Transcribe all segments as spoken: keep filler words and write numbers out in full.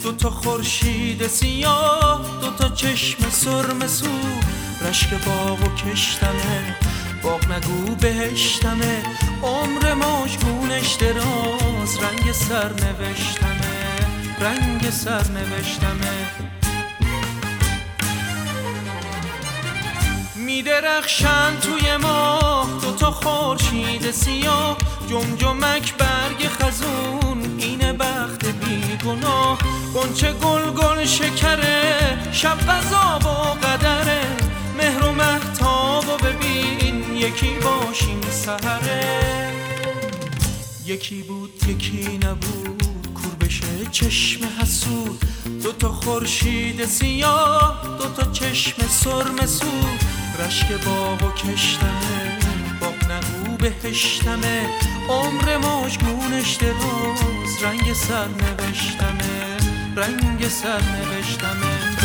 دو تا خورشید سیاه، دو تا چشم سرم سو، رشک باغ و کشتمه، باغ نگو بهشتمه، عمر ماژگونش دراز، رنگ سر نوشتمه، رنگ سر نوشتمه. میدرخشن توی ماه دو تا خورشید سیاه، جمجمک برگ خزون، اینه بخت بیگناه، غنچه گل گل شکره، شب غذا و قدره، مهر و مهتاب و ببین یکی باشیم سحره. یکی بود یکی نبود، کور بشه چشم حسود، دو تا خورشید سیاه، دو تا چشم سرم سود، رشک باغ و کشتمه، باغ نگو بهشتمه، عمر ماژگونش دراز، رنگ سر نوشتمه، رنگ سر نوشتمه.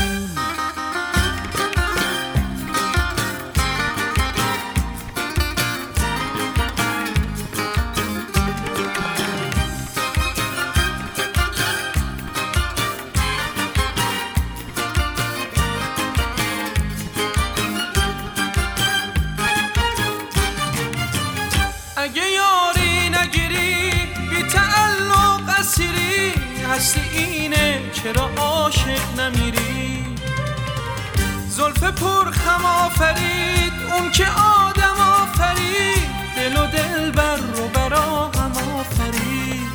اگه یاری نگیری بی تعلق اسیری، هستی اینه چرا عاشق نمیری؟ زلف پر خم آفرید اون که آدم آفرید، دل و دل بر رو برا هم آفرید.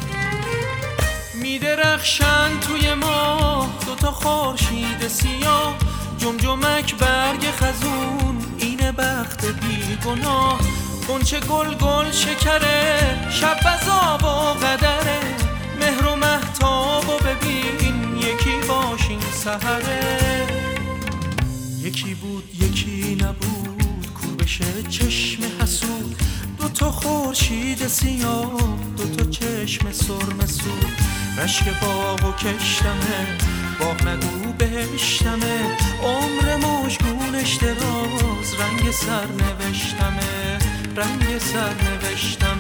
میدرخشن توی ماه دو تا خورشید سیاه، جمجمک برگ خزون، اینه بخت بیگناه، غنچه گل گل شکره، شب غذا و قدره، مهر و مهتاب و ببین یکی باشیم سحره. یکی بود یکی نبود، کور بشه چشم حسود، دو تا خورشید سیاه، دو تا چشم سرم سود، رشک باغ و کشتمه، باغ نگو بهشتمه، عمر ماژگونش دراز، رنگ سر نوشتمه، رنگ سر نوشتم.